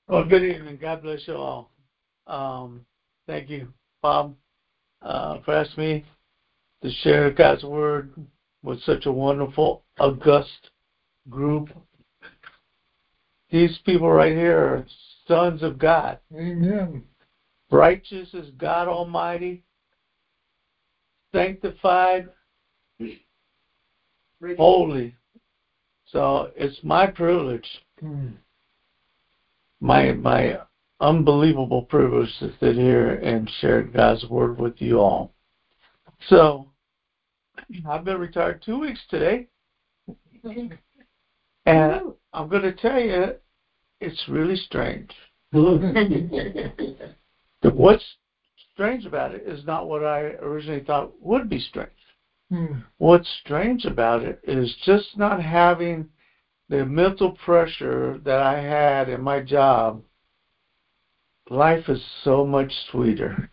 Well, good evening. God bless you all. Thank you, Bob, for asking me to share God's word with such a wonderful, august group. These people right here are sons of God. Amen. Righteous is God Almighty, sanctified, holy. So it's my privilege, my unbelievable privilege to sit here and share God's word with you all. So I've been retired 2 weeks today, and I'm going to tell you, it's really strange. What's strange about it is not what I originally thought would be strange. What's strange about it is just not having the mental pressure that I had in my job. Life is so much sweeter.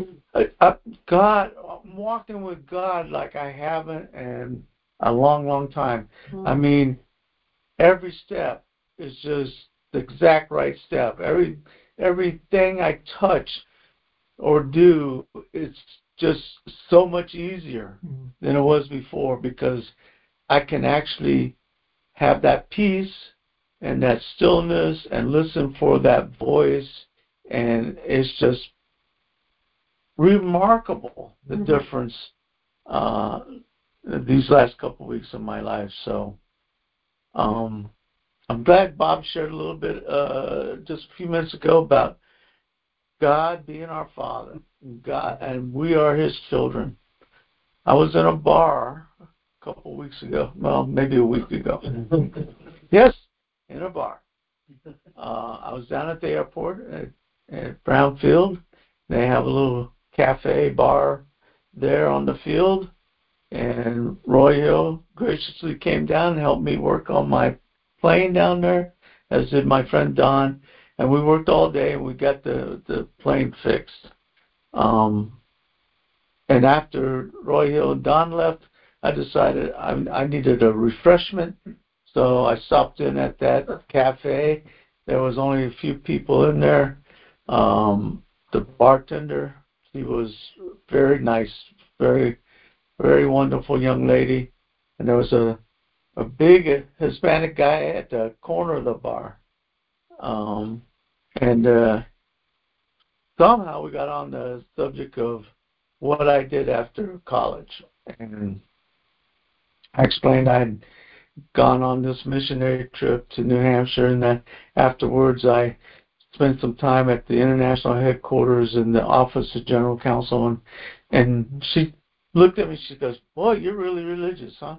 I'm walking with God like I haven't in a long, long time. I mean, every step is just the exact right step. Everything I touch or do, it's just so much easier than it was before because I can actually have that peace and that stillness and listen for that voice, and it's just remarkable the difference these last couple of weeks of my life. So I'm glad Bob shared a little bit just a few minutes ago about God being our Father, God, and we are His children. I was in a bar a couple of weeks ago, well, maybe a week ago. Yes, in a bar. I was down at the airport at Brownfield. They have a little cafe bar there on the field, and Roy Hill graciously came down and helped me work on my plane down there, as did my friend Don, and we worked all day and we got the plane fixed. And after Roy Hill and Don left, I decided I needed a refreshment, so I stopped in at that cafe. There was only a few people in there. The bartender, she was very nice, very, very wonderful young lady. And there was a big Hispanic guy at the corner of the bar. And somehow we got on the subject of what I did after college. And I explained I had gone on this missionary trip to New Hampshire, and that afterwards I spent some time at the international headquarters in the office of general counsel, and she looked at me, she goes, "Boy, you're really religious, huh?"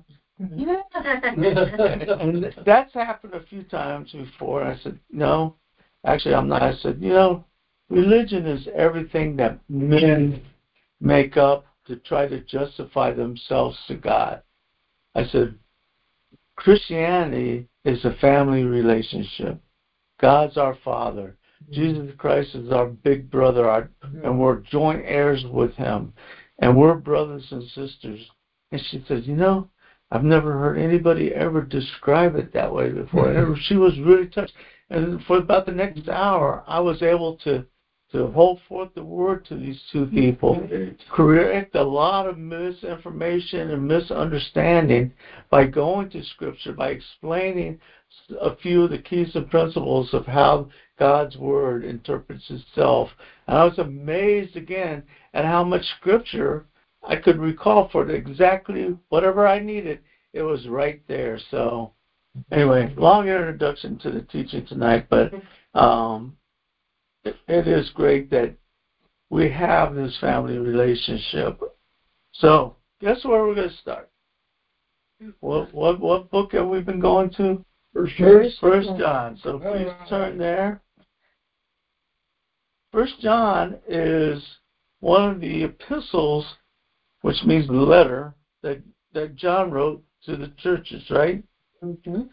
And that's happened a few times before. I said, "No, actually I'm not." I said, religion is everything that men make up to try to justify themselves to God. I said, Christianity is a family relationship. God's our Father. Jesus Christ is our big brother, and we're joint heirs with Him. And we're brothers and sisters. And she says, I've never heard anybody ever describe it that way before. And she was really touched. And for about the next hour, I was able to hold forth the word to these two people, correct a lot of misinformation and misunderstanding by going to Scripture, by explaining a few of the keys and principles of how God's Word interprets itself. And I was amazed again at how much Scripture I could recall for exactly whatever I needed. It was right there. So anyway, long introduction to the teaching tonight, but it is great that we have this family relationship. So guess where we're going to start? What book have we been going to? First John. So please turn there. First John is one of the epistles, which means letter, that John wrote to the churches, right? Mm-hmm.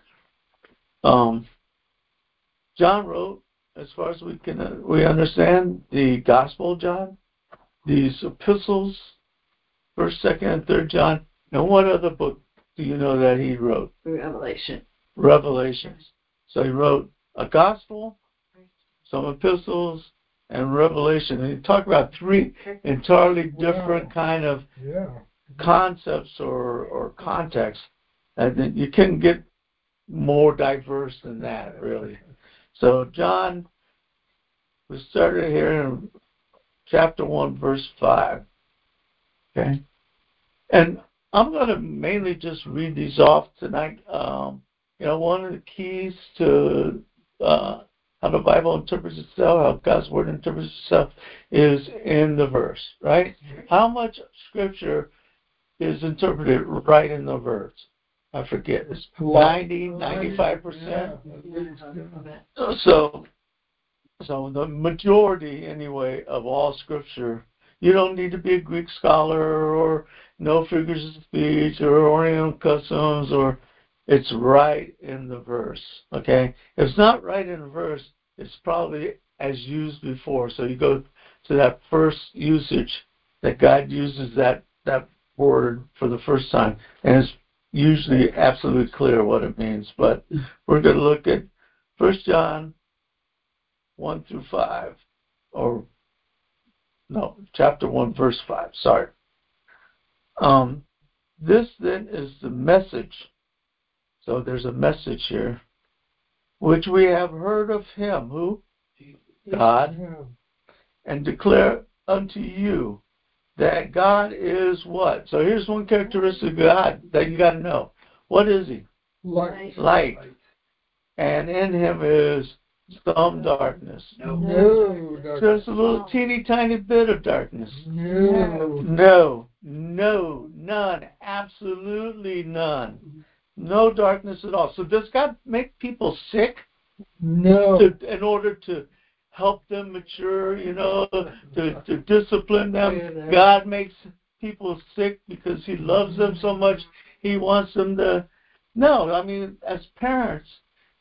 John wrote, as far as we understand, the Gospel of John, these epistles, First, Second, and Third John. And what other book do you know that he wrote? Revelation. Revelations. So he wrote a Gospel, some epistles, and Revelation. And you talk about three entirely different kind of concepts or contexts. And you couldn't get more diverse than that, really. So John, we started here in chapter 1, verse 5. Okay? And I'm going to mainly just read these off tonight. One of the keys to how the Bible interprets itself, how God's Word interprets itself, is in the verse, right? How much Scripture is interpreted right in the verse? I forget. It's 90, 95%. So the majority, anyway, of all Scripture, you don't need to be a Greek scholar or know figures of speech or Oriental customs, or it's right in the verse, okay? If it's not right in the verse, it's probably as used before. So you go to that first usage that God uses that word for the first time, and it's usually absolutely clear what it means. But we're going to look at 1 John 1 through 5, or no, chapter 1, verse 5, sorry. This then is the message. So there's a message here, which we have heard of him, who? God, and declare unto you that God is what? So here's one characteristic of God that you got to know. What is he? Light. And in him is some darkness. No darkness. Just a little teeny tiny bit of darkness. No, none. Absolutely none. No darkness at all. So does God make people sick? No. In order to help them mature, to discipline them? God makes people sick because he loves them so much. He wants them to... No, I mean, as parents,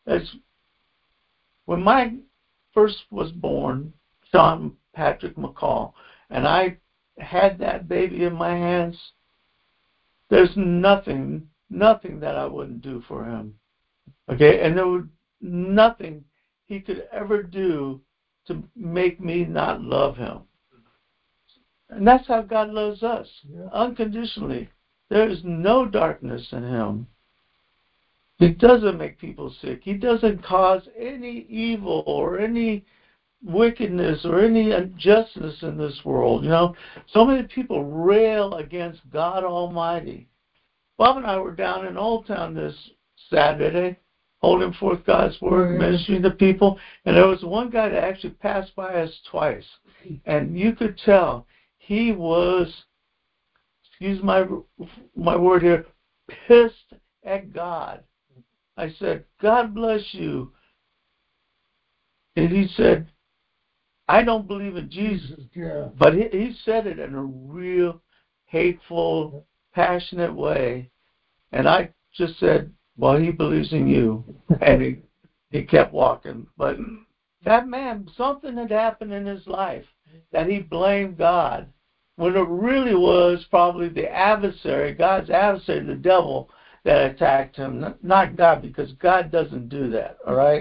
when my first was born, Sean Patrick McCall, and I had that baby in my hands, there's nothing that I wouldn't do for him. Okay? And there was nothing he could ever do to make me not love him. And that's how God loves us, unconditionally. There is no darkness in him. He doesn't make people sick. He doesn't cause any evil or any wickedness or any injustice in this world. So many people rail against God Almighty. Bob and I were down in Old Town this Saturday, holding forth God's Word, ministering to people, and there was one guy that actually passed by us twice, and you could tell he was, excuse my word here, pissed at God. I said, God bless you. And he said, I don't believe in Jesus. But he said it in a real hateful, passionate way. And I just said, well, he believes in you. And he kept walking. But that man, something had happened in his life that he blamed God, when it really was probably the adversary, God's adversary, the devil, that attacked him, not God, because God doesn't do that, all right?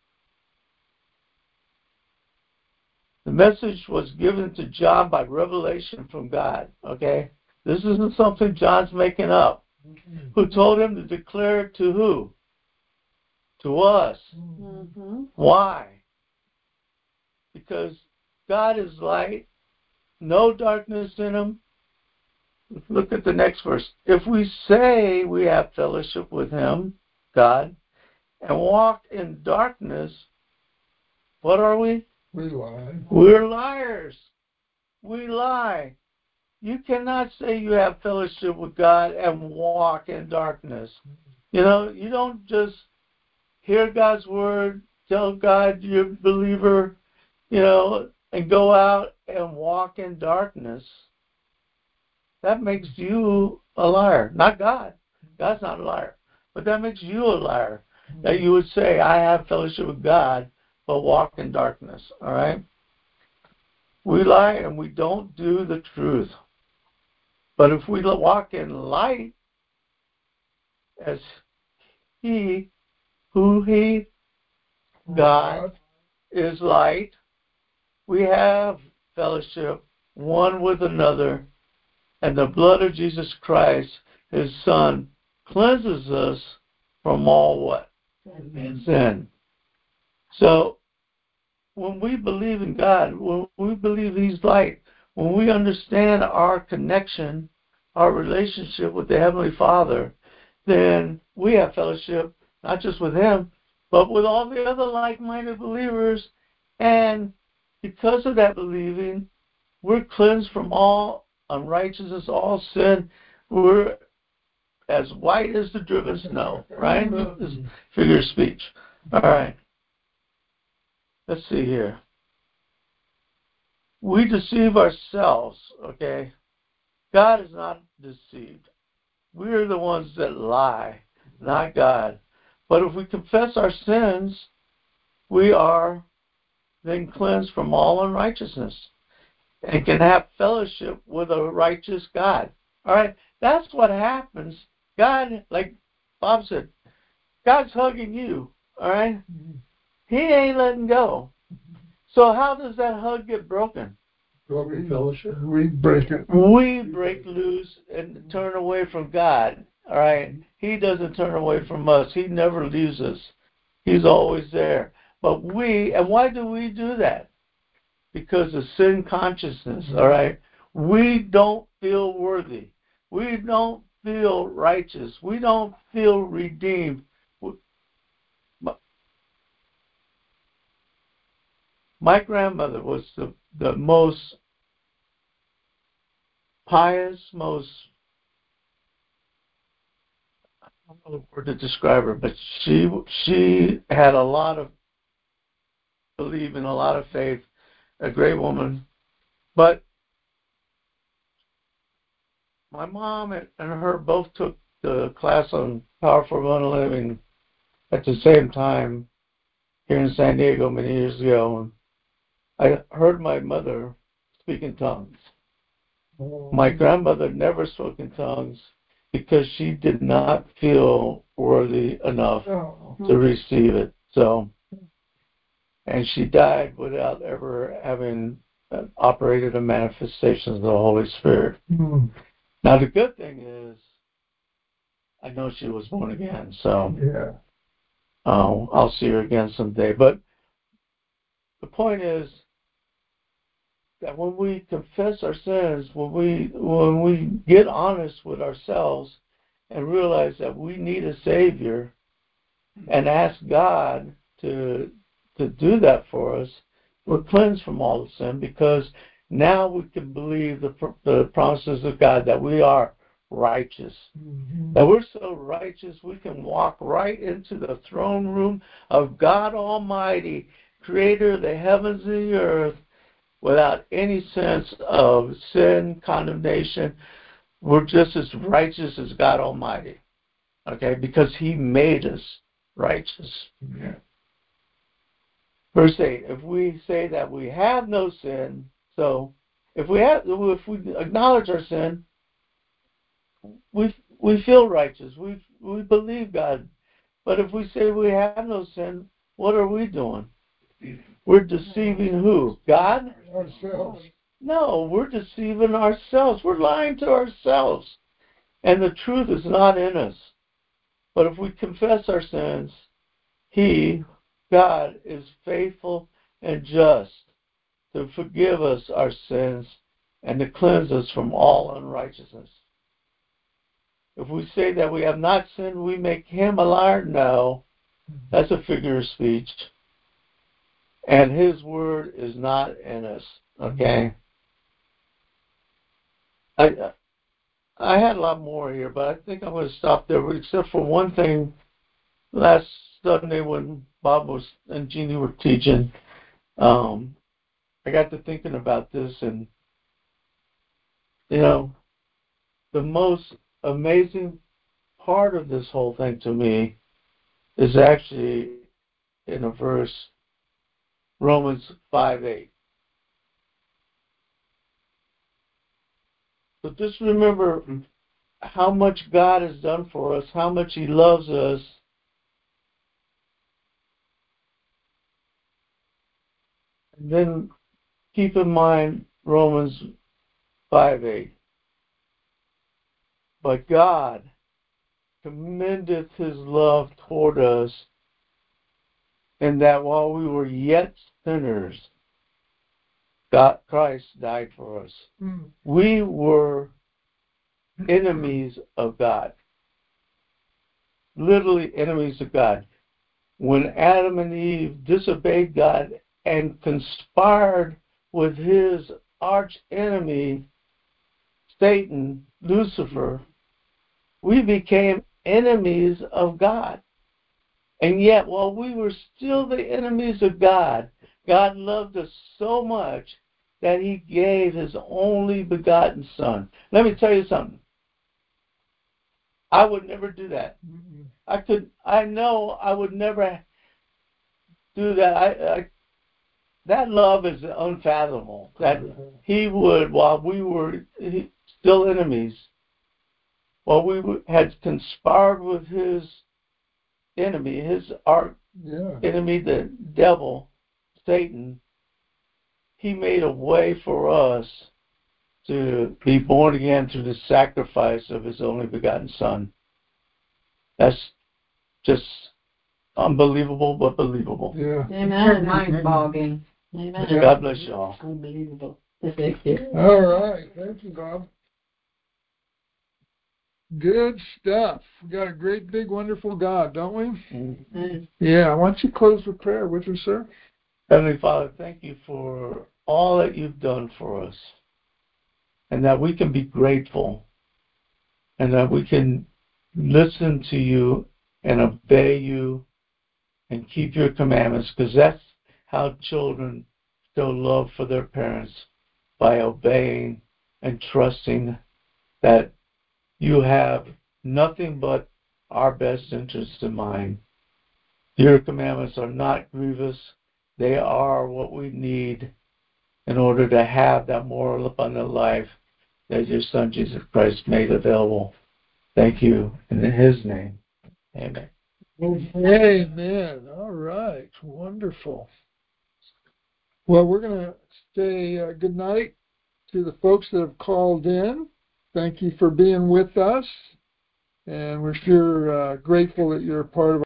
The message was given to John by revelation from God, okay? This isn't something John's making up. Who told him to declare it to who? To us. Mm-hmm. Why? Because God is light, no darkness in him. Look at the next verse. If we say we have fellowship with him, God, and walk in darkness, what are we? We lie. We're liars. We lie. You cannot say you have fellowship with God and walk in darkness. You don't just hear God's word, tell God you're a believer, and go out and walk in darkness. That makes you a liar. Not God. God's not a liar. But that makes you a liar. That you would say, I have fellowship with God, but walk in darkness. All right? We lie and we don't do the truth. But if we walk in light, as God is light. We have fellowship one with another, and the blood of Jesus Christ, his Son, cleanses us from all what? Sin. So when we believe in God, when we believe he's light, when we understand our connection, our relationship with the Heavenly Father, then we have fellowship not just with him, but with all the other like-minded believers. And because of that believing, we're cleansed from all unrighteousness, all sin. We're as white as the driven snow, right? This is figure of speech. All right. Let's see here. We deceive ourselves, okay? God is not deceived. We're the ones that lie, not God. But if we confess our sins, we are then cleansed from all unrighteousness and can have fellowship with a righteous God. All right? That's what happens. God, like Bob said, God's hugging you, all right? He ain't letting go. So how does that hug get broken? Broken fellowship. We break it. We break loose and turn away from God, all right? He doesn't turn away from us. He never leaves us. He's always there. But and why do we do that? Because of sin consciousness, all right? We don't feel worthy. We don't feel righteous. We don't feel redeemed. My grandmother was the most pious, most, I don't know the word to describe her, but she had a lot of belief and a lot of faith, a great woman. But my mom and her both took the class on Powerful Abundant Living at the same time here in San Diego many years ago. I heard my mother speak in tongues. My grandmother never spoke in tongues because she did not feel worthy enough to receive it. So, and she died without ever having operated a manifestation of the Holy Spirit. Now, the good thing is, I know she was born again, so I'll see her again someday. But the point is that when we confess our sins, when we get honest with ourselves and realize that we need a Savior and ask God to do that for us, we're cleansed from all the sin because now we can believe the promises of God that we are righteous. That we're so righteous we can walk right into the throne room of God Almighty, Creator of the heavens and the earth, without any sense of sin, condemnation. We're just as righteous as God Almighty, okay, because He made us righteous. Verse 8, if we say that we have no sin, so if we acknowledge our sin, we feel righteous. We believe God. But if we say we have no sin, what are we doing? We're deceiving who? God? Ourselves. No, we're deceiving ourselves. We're lying to ourselves. And the truth is not in us. But if we confess our sins, He, God, is faithful and just to forgive us our sins and to cleanse us from all unrighteousness. If we say that we have not sinned, we make Him a liar? No. That's a figure of speech. And His word is not in us. Okay? I had a lot more here, but I think I'm going to stop there, except for one thing. Last Sunday when Bob and Jeannie were teaching, I got to thinking about this, and, the most amazing part of this whole thing to me is actually in a verse, Romans 5:8. So just remember how much God has done for us, how much He loves us. And then keep in mind Romans 5:8. But God commendeth his love toward us, in that while we were yet sinners, Christ died for us. We were enemies of God. Literally enemies of God. When Adam and Eve disobeyed God and conspired with his arch enemy, Satan, Lucifer, we became enemies of God. And yet, while we were still the enemies of God, God loved us so much that he gave his only begotten Son. Let me tell you something. I would never do that. I know I would never do that. That love is unfathomable. That he would, while we were still enemies, while we had conspired with his enemy, enemy, the devil, Satan, he made a way for us to be born again through the sacrifice of his only begotten Son. That's just unbelievable, but believable. Yeah. Amen. Mind-boggling. Amen. Yeah. God bless you all. Unbelievable. Thank you. All right. Thank you, Bob. Good stuff. We got a great, big, wonderful God, don't we? Mm-hmm. Yeah. Why don't you close with prayer, would you, sir? Heavenly Father, thank you for all that you've done for us, and that we can be grateful, and that we can listen to you and obey you and keep your commandments, because that's how children show love for their parents, by obeying and trusting that you have nothing but our best interests in mind. Your commandments are not grievous. They are what we need in order to have that moral abundant life that your Son Jesus Christ made available. Thank you in his name. Amen. Amen. All right. Wonderful. Well, we're going to say good night to the folks that have called in. Thank you for being with us. And we're sure grateful that you're a part of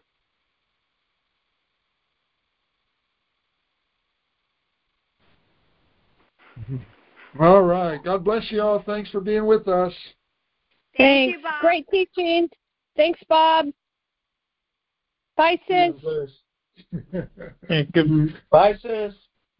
All right. God bless you all. Thanks for being with us. Thanks. You, Bob. Great teaching. Thanks, Bob. Bye, sis. Bye, sis.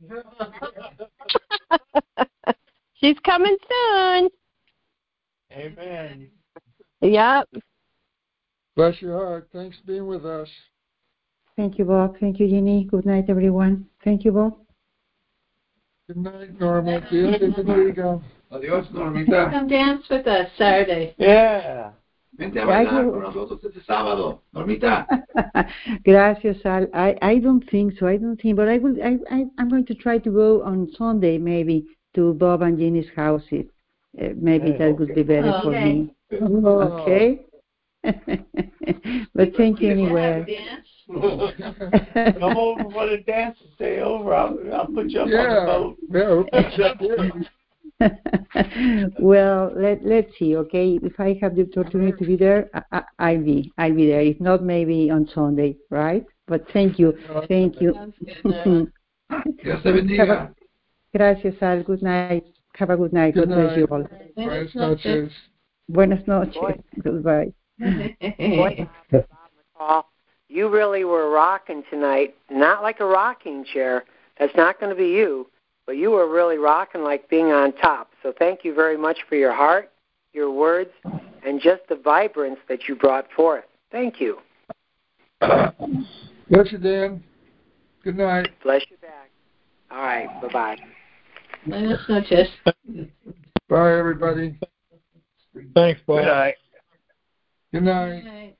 She's coming soon. Amen. Yep. Bless your heart. Thanks for being with us. Thank you, Bob. Thank you, Jenny. Good night, everyone. Thank you, Bob. Good night, Norma. Adios, amiga. Adios, Normita. Come dance with us Saturday. Yeah. Vente a bailar con nosotros este sábado, Normita. Gracias, Al. I don't think so. But I'm going to try to go on Sunday, maybe, to Bob and Jenny's houses. Maybe that would be better for me. Okay? But thank you anyway. Come over for the dance and stay over. I'll put you up on the boat. Well, let's see, okay? If I have the opportunity to be there, I'll be there. If not, maybe on Sunday, right? But thank you. Dios te bendiga. Gracias, Al. Good night. Have a good night. God bless you all. Buenas noches. Buenas noches. Goodbye. You really were rocking tonight. Not like a rocking chair. That's not going to be you. But you were really rocking like being on top. So thank you very much for your heart, your words, and just the vibrance that you brought forth. Thank you. Bless you, Dan. Good night. Bless you back. All right. Bye-bye. Buenas noches. Bye, everybody. Thanks, Bob. Good night.